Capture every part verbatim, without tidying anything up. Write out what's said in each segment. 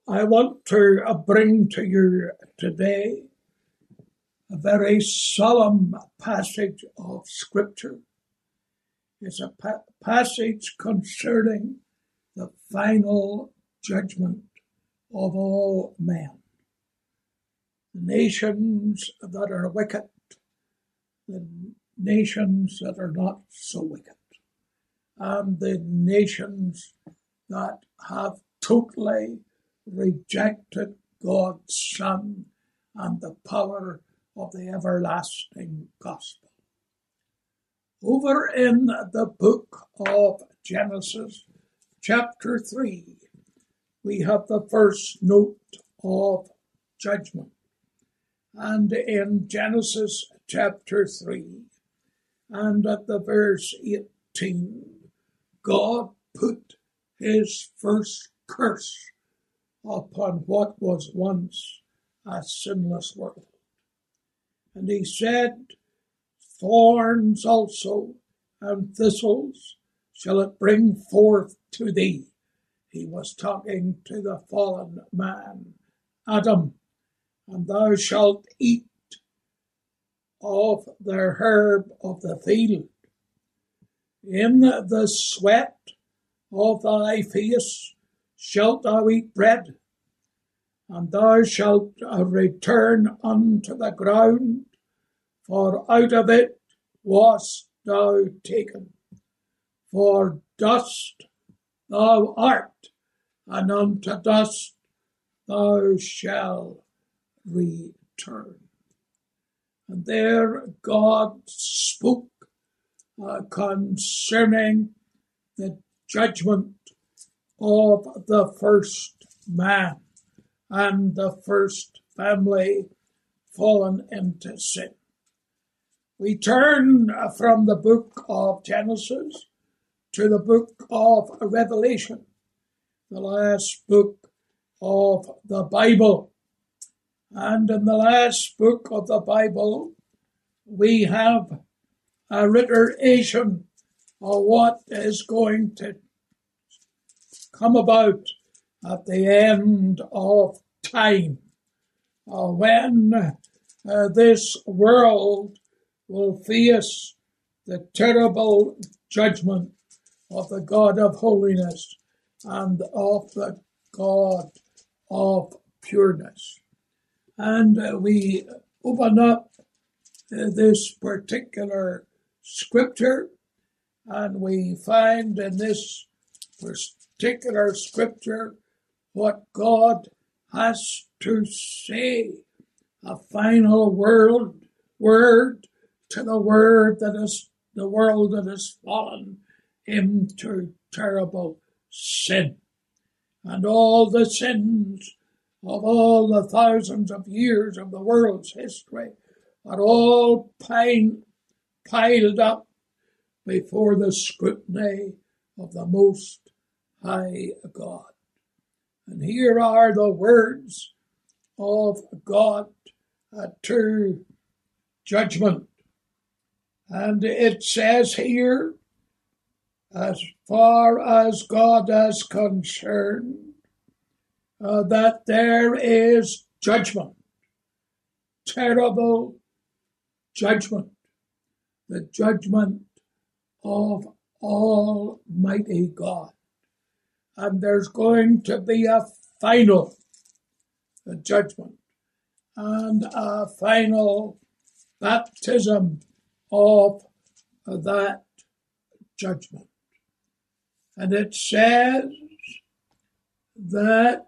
I want to uh, bring to you today a very solemn passage of Scripture. It's a pa- passage concerning the final judgment of all men. The nations that are wicked, the nations that are not so wicked, and the nations that have totally rejected God's Son and the power of the everlasting gospel. Over in the book of Genesis, chapter three, we have the first note of judgment. And in Genesis chapter three, and at the verse eighteen, God put his first curse upon what was once a sinless world. And he said, thorns also and thistles shall it bring forth to thee. He was talking to the fallen man, Adam, and thou shalt eat of the herb of the field. In the sweat of thy face shalt thou eat bread, and thou shalt return unto the ground, for out of it wast thou taken. For dust thou art, and unto dust thou shalt return. And there God spoke uh, concerning the judgment of the first man and the first family fallen into sin. We turn from the book of Genesis to the book of Revelation, the last book of the Bible. And in the last book of the Bible, we have a reiteration of what is going to come about at the end of time, uh, when uh, this world will face the terrible judgment of the God of holiness and of the God of pureness. And uh, we open up uh, this particular scripture, and we find in this particular scripture what God has to say, a final word, word to the word that is the world that has fallen into terrible sin. And all the sins of all the thousands of years of the world's history are all pine, piled up before the scrutiny of the Most High God. And here are the words of God uh, to judgment. And it says here, as far as God is concerned, uh, that there is judgment, terrible judgment, the judgment of Almighty God. And there's going to be a final judgment and a final baptism of that judgment. And it says that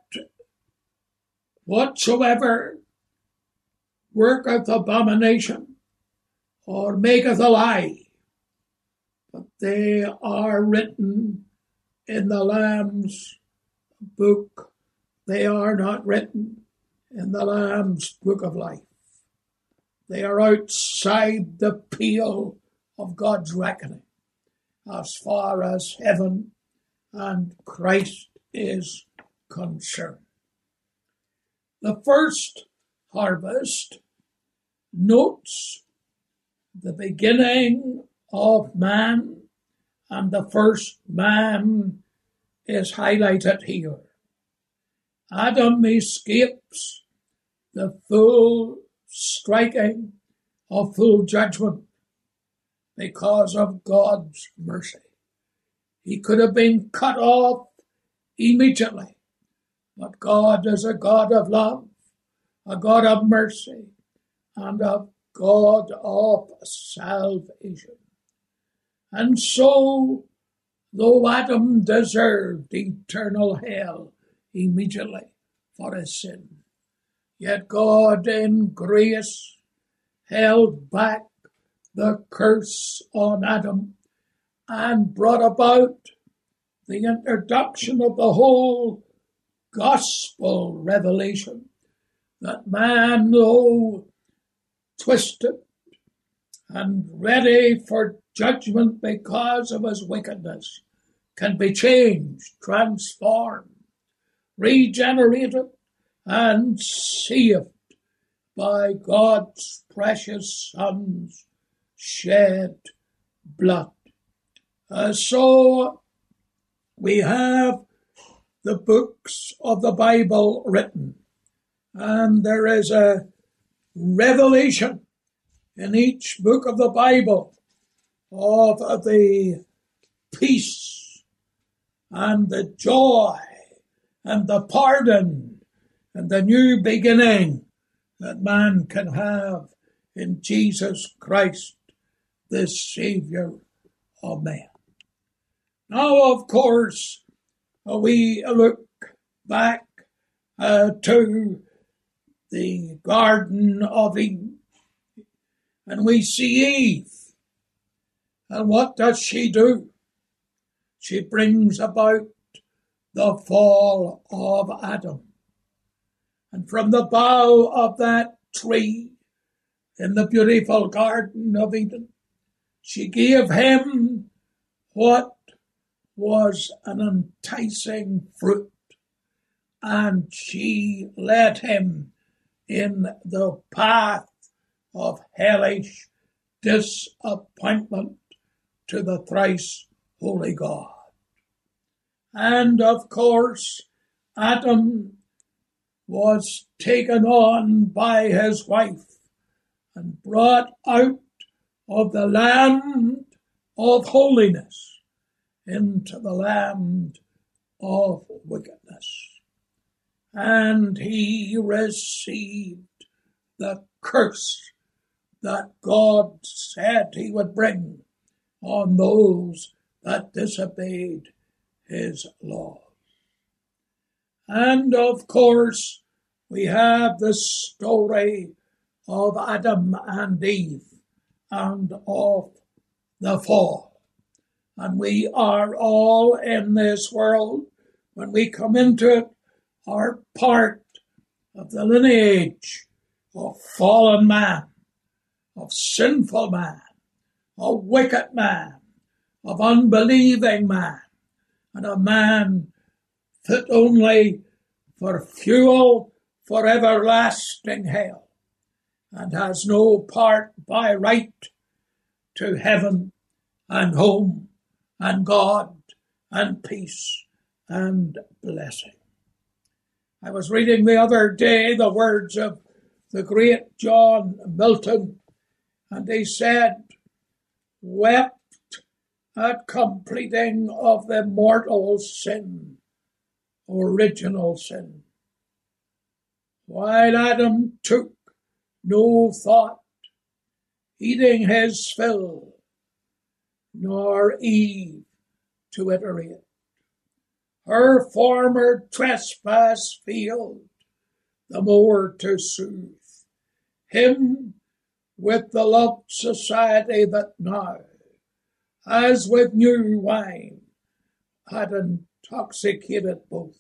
whatsoever worketh abomination or maketh a lie, but they are written in the Lamb's book. They are not written in the Lamb's book of life. They are outside the pale of God's reckoning as far as heaven and Christ is concerned. The first harvest notes the beginning of man, and the first man is highlighted here. Adam escapes the full striking of full judgment because of God's mercy. He could have been cut off immediately, but God is a God of love, a God of mercy, and a God of salvation. And so, though Adam deserved eternal hell immediately for his sin, yet God in grace held back the curse on Adam and brought about the introduction of the whole gospel revelation, that man, though twisted and ready for judgment because of his wickedness, can be changed, transformed, regenerated, and saved by God's precious Son's shed blood. Uh, so we have the books of the Bible written, and there is a revelation in each book of the Bible of the peace and the joy and the pardon and the new beginning that man can have in Jesus Christ, the Savior of man. Now, of course, we look back uh, to the Garden of Eden, and we see Eve. And what does she do? She brings about the fall of Adam. And from the bough of that tree in the beautiful Garden of Eden, she gave him what was an enticing fruit, and she led him in the path of hellish disappointment to the thrice holy God. And of course, Adam was taken on by his wife and brought out of the land of holiness into the land of wickedness. And he received the curse that God said he would bring on those that disobeyed his laws. And of course, we have the story of Adam and Eve and of the fall. And we are all in this world, when we come into it, are part of the lineage of fallen man, of sinful man, of wicked man, of unbelieving man, and a man fit only for fuel for everlasting hell, and has no part by right to heaven and home and God and peace and blessing. I was reading the other day the words of the great John Milton, and he said, "Wept at completing of the mortal sin, original sin, while Adam took no thought, eating his fill, nor Eve to iterate. Her former trespass failed, the more to soothe him with the love society that now, as with new wine, had intoxicated both.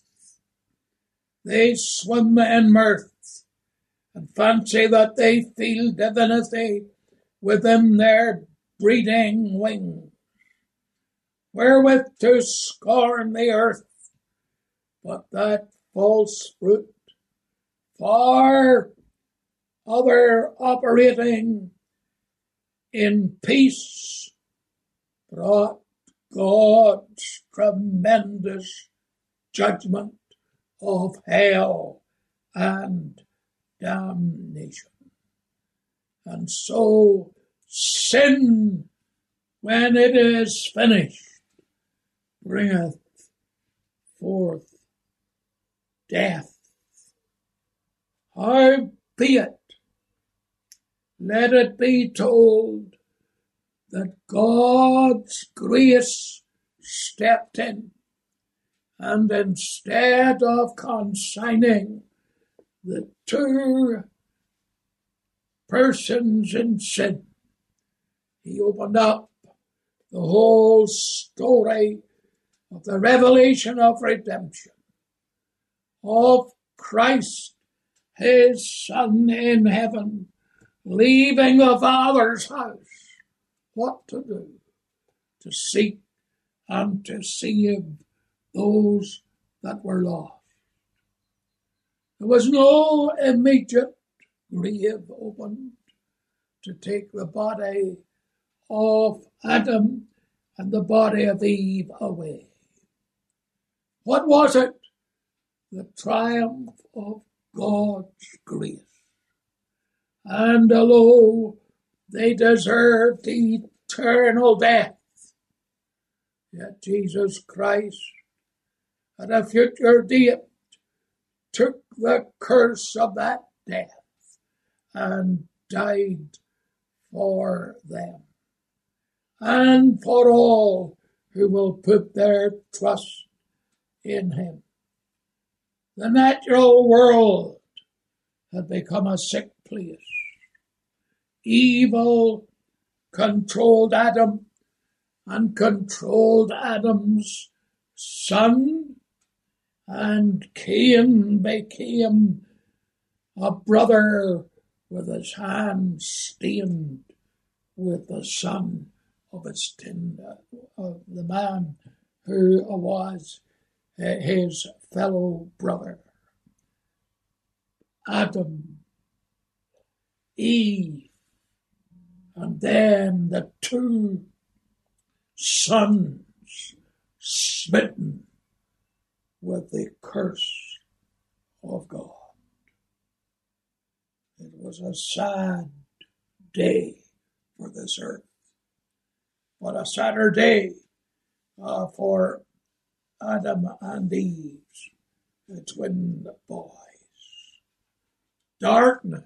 They swim in mirth and fancy that they feel divinity within their breeding wings, wherewith to scorn the earth, but that false fruit, far other operating in peace, brought God's tremendous judgment of hell and damnation. And so sin, when it is finished, bringeth forth death. Howbeit, let it be told that God's grace stepped in, and instead of consigning the two persons in sin, he opened up the whole story of the revelation of redemption, of Christ, his Son in heaven, leaving the Father's house. What to do? To seek and to save those that were lost. There was no immediate grave opened to take the body of Adam and the body of Eve away. What was it? The triumph of God's grace. And although they deserved eternal death, yet Jesus Christ at a future date took the curse of that death and died for them and for all who will put their trust in him. The natural world had become a sick place. Evil controlled Adam and controlled Adam's son, and Cain became a brother with his hands stained with the son of his tin, of the man who was his fellow brother. Adam, Eve, and then the two sons smitten with the curse of God. It was a sad day for this earth, but a sadder day uh, for Adam and Eve's twin boys. Darkness,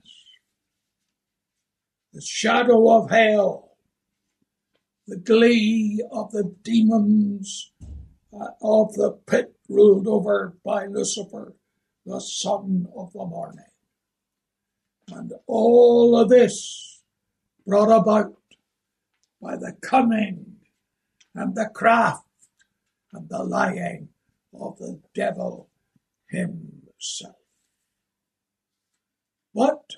the shadow of hell, the glee of the demons uh, of the pit ruled over by Lucifer, the son of the morning. And all of this brought about by the cunning and the craft and the lying of the devil himself. But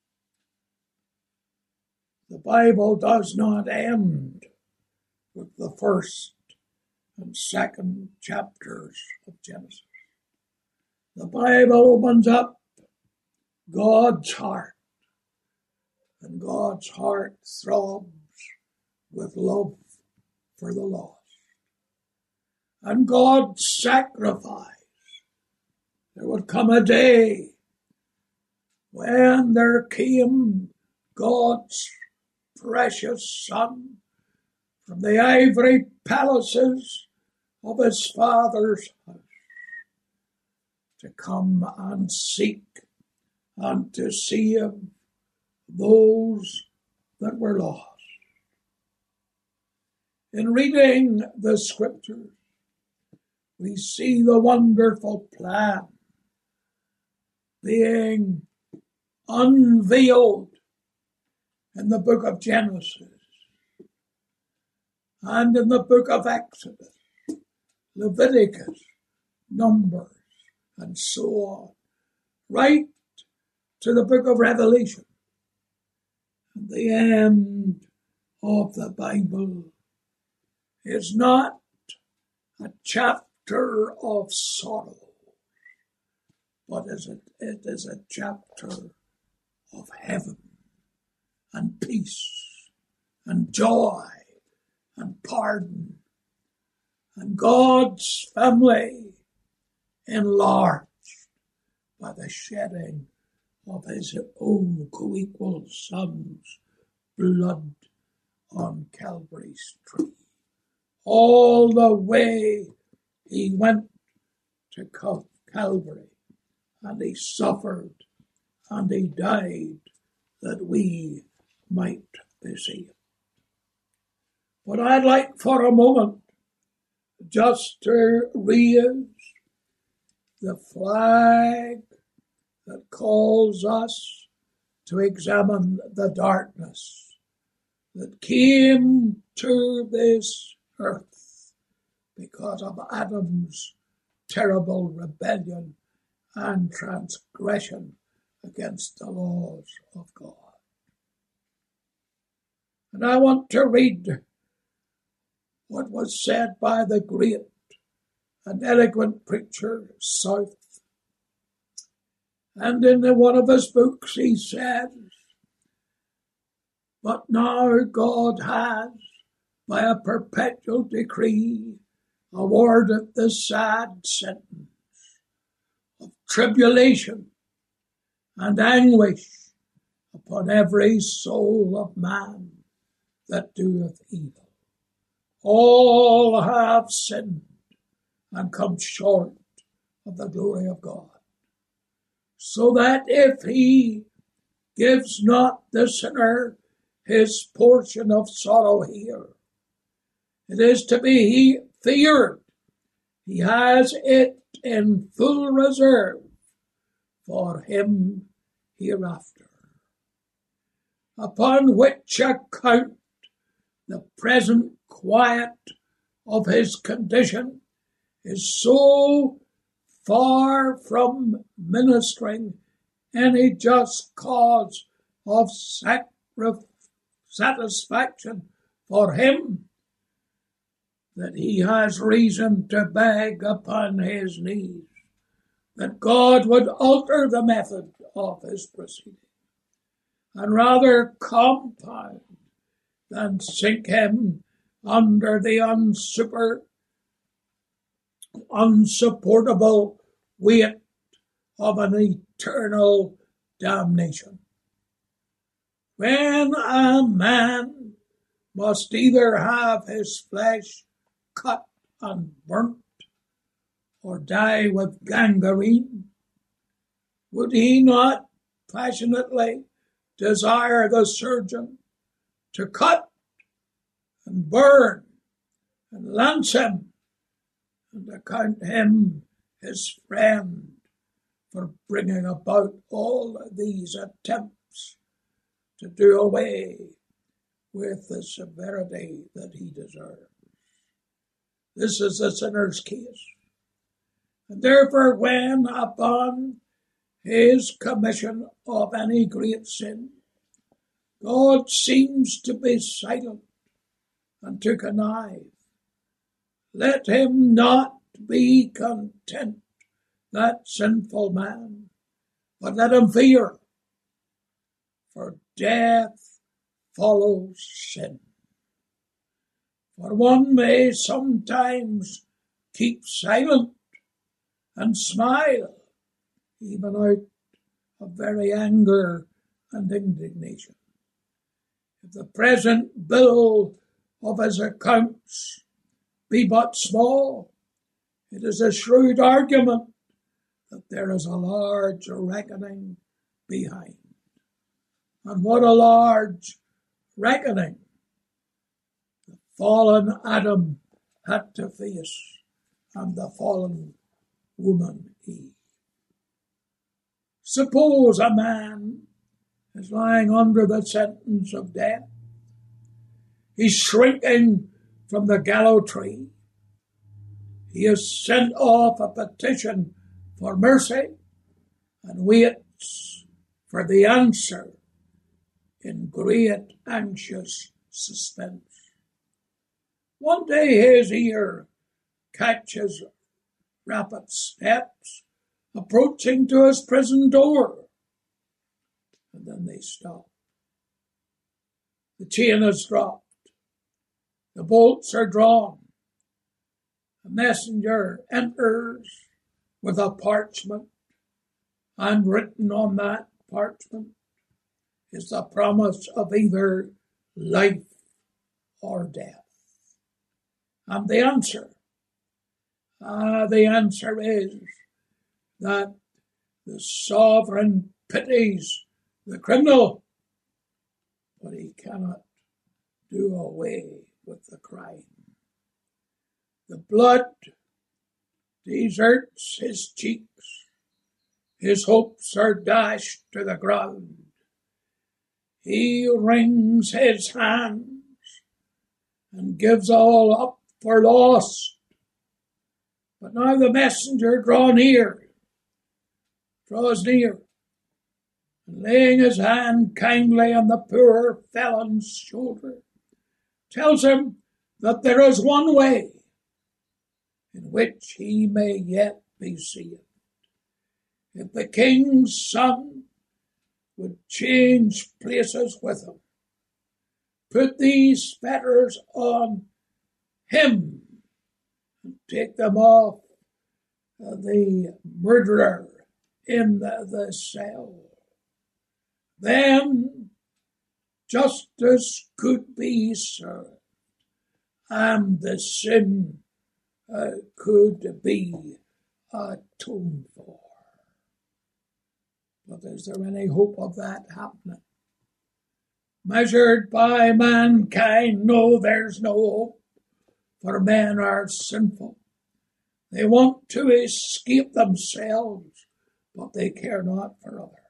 the Bible does not end with the first and second chapters of Genesis. The Bible opens up God's heart, and God's heart throbs with love for the lost. And God sacrificed. There would come a day when there came God's precious Son from the ivory palaces of his Father's house to come and seek and to save those that were lost. In reading the Scriptures, we see the wonderful plan being unveiled in the book of Genesis and in the book of Exodus, Leviticus, Numbers, and so on, right to the book of Revelation. And the end of the Bible is not a chapter of sorrow, but is a, it is a chapter of heaven and peace and joy and pardon and God's family enlarged by the shedding of his own co-equal son's blood on Calvary's tree. All the way he went to Calvary, and he suffered, and he died, that we might be saved. But I'd like for a moment just to raise the flag that calls us to examine the darkness that came to this earth because of Adam's terrible rebellion and transgression against the laws of God. And I want to read what was said by the great and eloquent preacher South. And in one of his books he says, "But now God has, by a perpetual decree, awarded the sad sentence of tribulation and anguish upon every soul of man that doeth evil. All have sinned and come short of the glory of God, so that if he gives not the sinner his portion of sorrow here, it is to be feared he has it in full reserve for him hereafter. Upon which account the present quiet of his condition is so far from ministering any just cause of sacrifice, satisfaction for him, that he has reason to beg upon his knees that God would alter the method of his proceeding, and rather compound than sink him under the unsuper, unsupportable weight of an eternal damnation. When a man must either have his flesh cut and burnt, or die with gangrene, would he not passionately desire the surgeon to cut and burn and lance him, and account him his friend for bringing about all these attempts to do away with the severity that he deserves? This is the sinner's case. And therefore, when upon his commission of any great sin, God seems to be silent and to connive, let him not be content, that sinful man, but let him fear, for death follows sin. For one may sometimes keep silent and smile, even out of very anger and indignation. If the present bill of his accounts be but small, it is a shrewd argument that there is a large reckoning behind. And what a large reckoning the fallen Adam had to face, and the fallen woman Eve. Suppose a man is lying under the sentence of death. He's shrinking from the gallows tree. He has sent off a petition for mercy and waits for the answer in great anxious suspense. One day his ear catches rapid steps approaching to his prison door, and then they stop. The chain is dropped. The bolts are drawn. A messenger enters with a parchment And written on that parchment is the promise of either life or death. And the answer, uh, the answer is that the sovereign pities the criminal, but he cannot do away with the crime. The blood deserts his cheeks. His hopes are dashed to the ground. He wrings his hands and gives all up for lost. But now the messenger draw near, draws near, and laying his hand kindly on the poor felon's shoulder, tells him that there is one way in which he may yet be saved. If the king's son would change places with him, put these fetters on him, and take them off uh, the murderer in the, the cell, then justice could be served, and the sin uh, could be atoned for. But is there any hope of that happening? Measured by mankind, no, there's no hope, for men are sinful. They want to escape themselves, but they care not for others.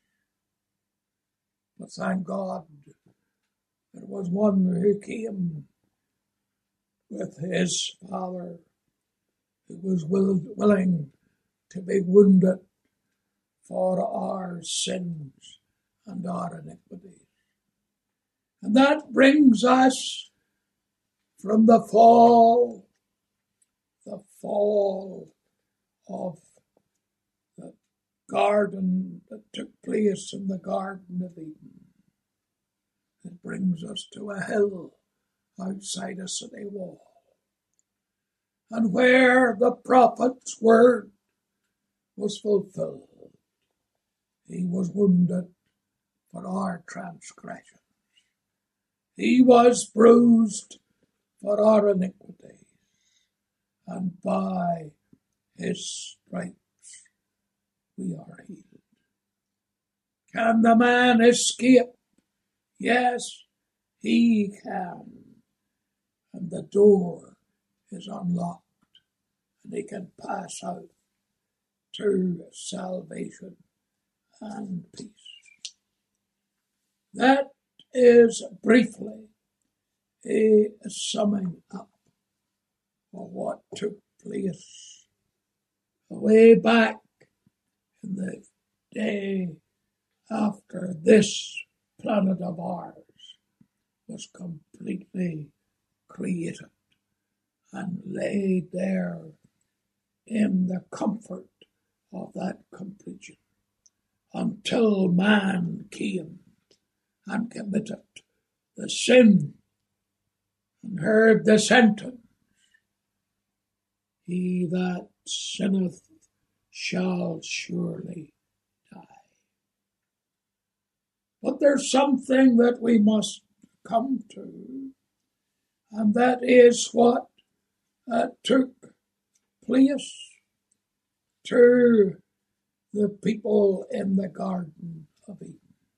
But thank God, there was one who came with his Father, who was will, willing to be wounded for our sins and our iniquities. And that brings us from the fall, the fall of the garden that took place in the Garden of Eden. It brings us to a hill outside a city wall. And where the prophet's word was fulfilled, he was wounded for our transgressions. He was bruised for our iniquities, and by his stripes we are healed. Can the man escape? Yes, he can. And the door is unlocked, and he can pass out to salvation and peace. That is briefly a summing up of what took place way back in the day after this planet of ours was completely created and laid there in the comfort of that completion, until man came and committed the sin and heard the sentence, he that sinneth shall surely die. But there's something that we must come to, and that is what uh, took place to the people in the Garden of Eden.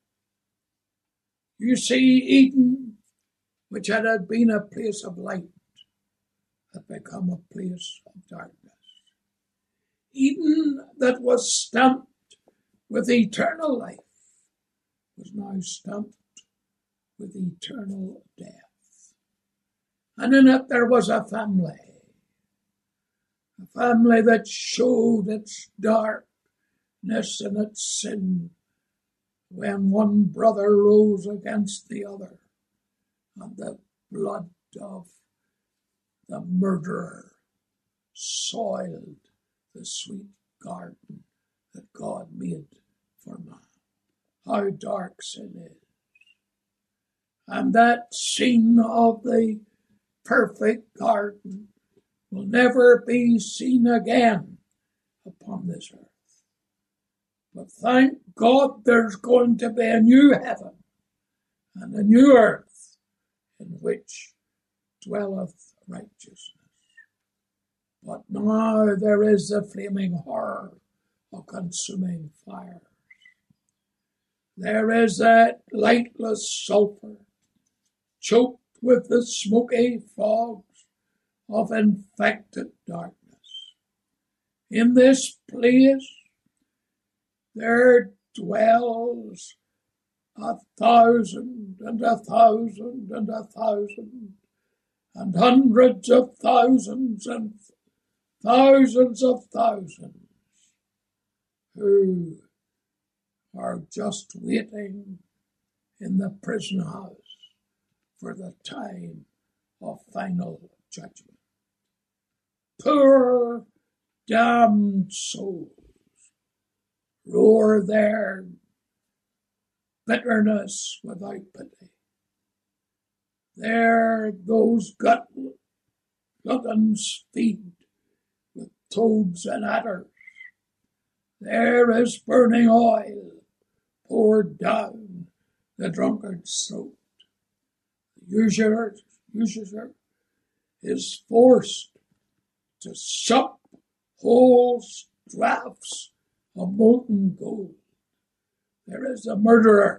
You see, Eden, which had been a place of light, had become a place of darkness. Eden, that was stamped with eternal life, was now stamped with eternal death. And in it there was a family, a family that showed its darkness and its sin when one brother rose against the other, and the blood of the murderer soiled the sweet garden that God made for man. How dark sin is. And that scene of the perfect garden will never be seen again upon this earth. But thank God there's going to be a new heaven and a new earth in which dwelleth righteousness. But now there is the flaming horror of consuming fires. There is that lightless sulphur, choked with the smoky fogs of infected darkness. In this place there dwells a thousand and a thousand and a thousand and hundreds of thousands and thousands of thousands who are just waiting in the prison house for the time of final judgment. Poor damned souls roar their bitterness without pity. There those gut gluttons feed with toads and adders. There is burning oil poured down the drunkard's throat. The usurer, usurer is forced to sup whole draughts of molten gold. There is a murderer,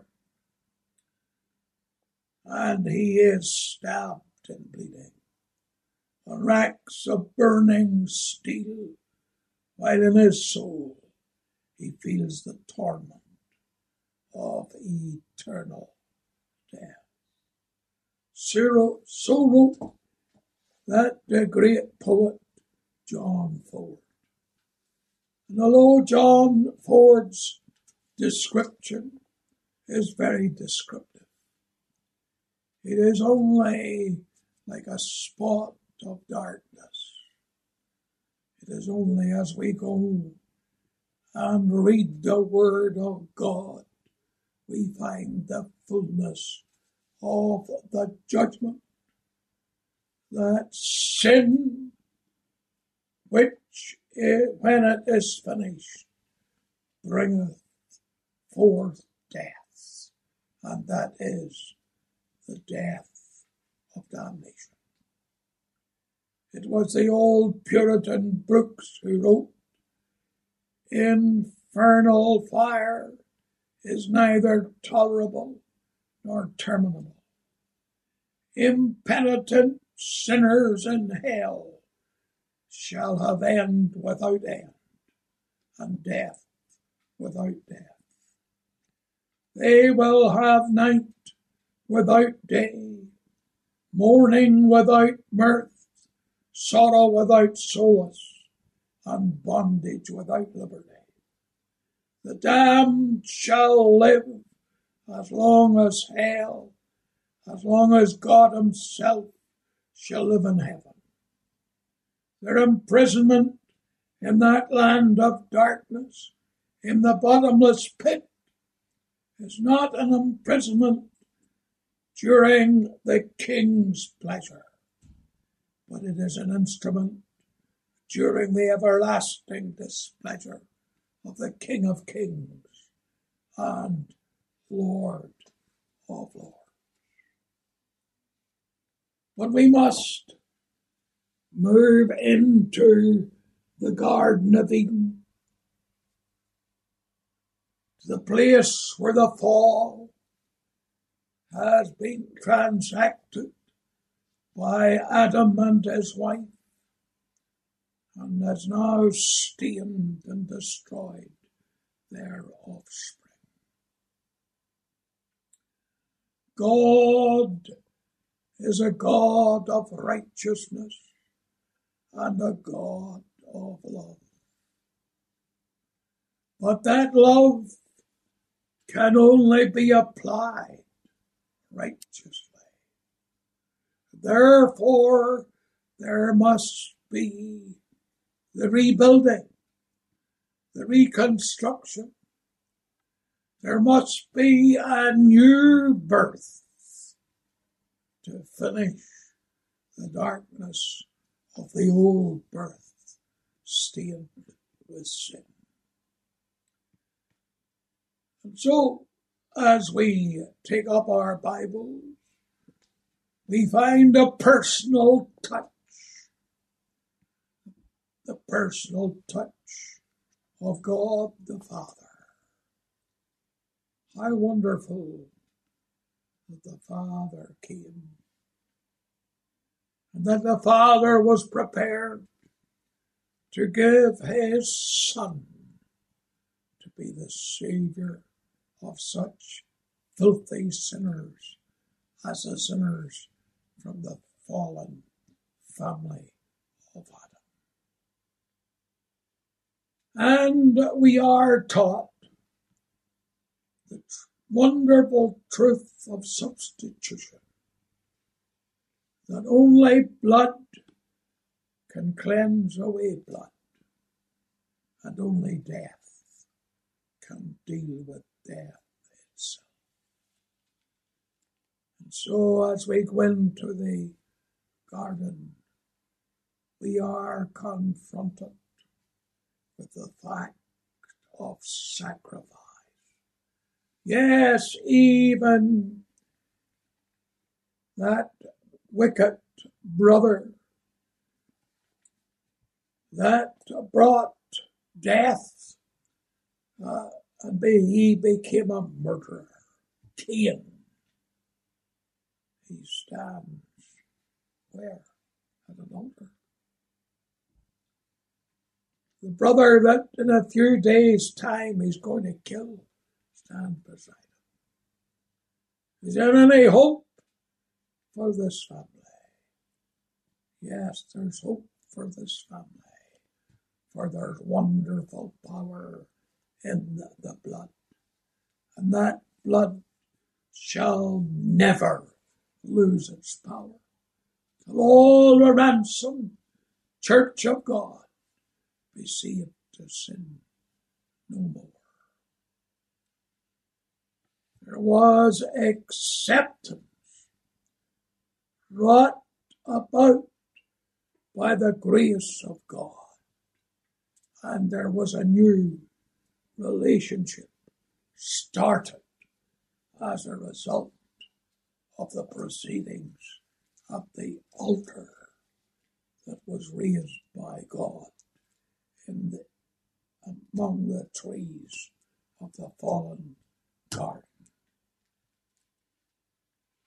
and he is stabbed and bleeding on racks of burning steel, while in his soul he feels the torment of eternal death. So, so wrote that the great poet John Ford. And although John Ford's description is very descriptive, it is only like a spot of darkness. It is only as we go and read the Word of God we find the fullness of the judgment that sin, which is, when it is finished, bringeth forth death, and that is the death of damnation. It was the old Puritan Brooks who wrote, "Infernal fire is neither tolerable nor terminable. Impenitent sinners in hell shall have end without end, and death without death. They will have night without day, mourning without mirth, sorrow without solace, and bondage without liberty. The damned shall live as long as hell, as long as God himself shall live in heaven. Their imprisonment in that land of darkness, in the bottomless pit, is not an imprisonment during the king's pleasure, but it is an instrument during the everlasting displeasure of the King of Kings and Lord of Lords. But we must move into the Garden of Eden, the place where the fall has been transacted by Adam and his wife, and has now stained and destroyed their offspring. God is a God of righteousness and a God of love. But that love can only be applied righteously. Therefore, there must be the rebuilding, the reconstruction. There must be a new birth to finish the darkness of the old birth stained with sin. And so, as we take up our Bibles, we find a personal touch, the personal touch of God the Father. How wonderful that the Father came, and that the Father was prepared to give his Son to be the Savior of such filthy sinners as the sinners from the fallen family of Adam. And we are taught the wonderful truth of substitution, that only blood can cleanse away blood, and only death can deal with death itself. And so as we go into the garden, we are confronted with the fact of sacrifice. Yes, even that wicked brother that brought death, uh, and he became a murderer. Cain. He stands where? At an altar. The brother that in a few days' time he's going to kill stands beside him. Is there any hope for this family? Yes, there's hope for this family, for there's wonderful power in the, the blood, and that blood shall never lose its power till all the ransomed church of God be saved to sin no more. There was acceptance wrought about by the grace of God, and there was a new relationship started as a result of the proceedings at the altar that was raised by God in the, among the trees of the fallen garden.